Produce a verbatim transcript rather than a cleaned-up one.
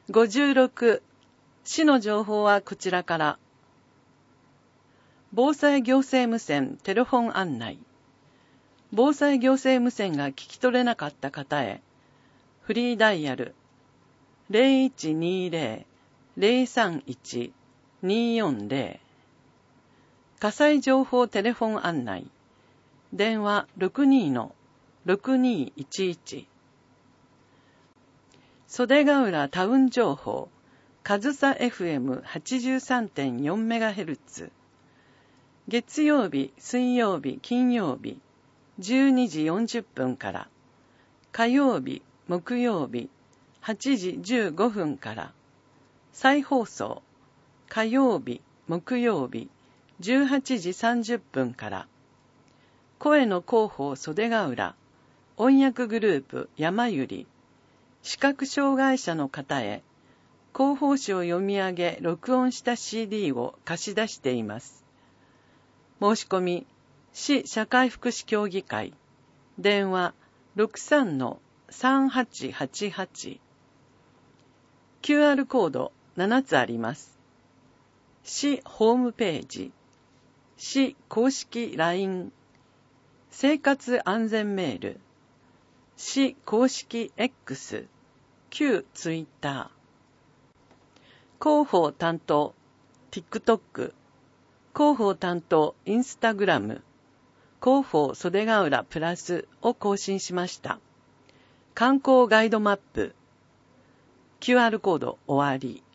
ごじゅうろく、市の情報はこちらから。防災行政無線テレフォン案内。防災行政無線が聞き取れなかった方へ、フリーダイヤル ゼロいちにゼロ ゼロさんいち によんゼロ。火災情報テレフォン案内。電話 ろくにー ろくにーいちいち。袖ヶ浦タウン情報。かずさ エフエムはちじゅうさんてんよんメガヘルツ。月曜日、水曜日、金曜日、じゅうにじよんじゅっぷんから。火曜日、木曜日、はちじじゅうごふんから。再放送。火曜日、木曜日、じゅうはちじさんじゅっぷんから。声の広報袖ヶ浦。音訳グループ山ゆり。視覚障害者の方へ。広報誌を読み上げ、録音した シーディー を貸し出しています。申し込み、市社会福祉協議会。電話 ろくさんのさんはちはちはち。キューアール コードななつあります。市ホームページ、市公式 ライン、生活安全メール、市公式 X、旧 Twitter。広報担当 TikTok、広報担当 Instagram、広報袖ヶ浦プラスを更新しました。観光ガイドマップ、キューアール コード終わり。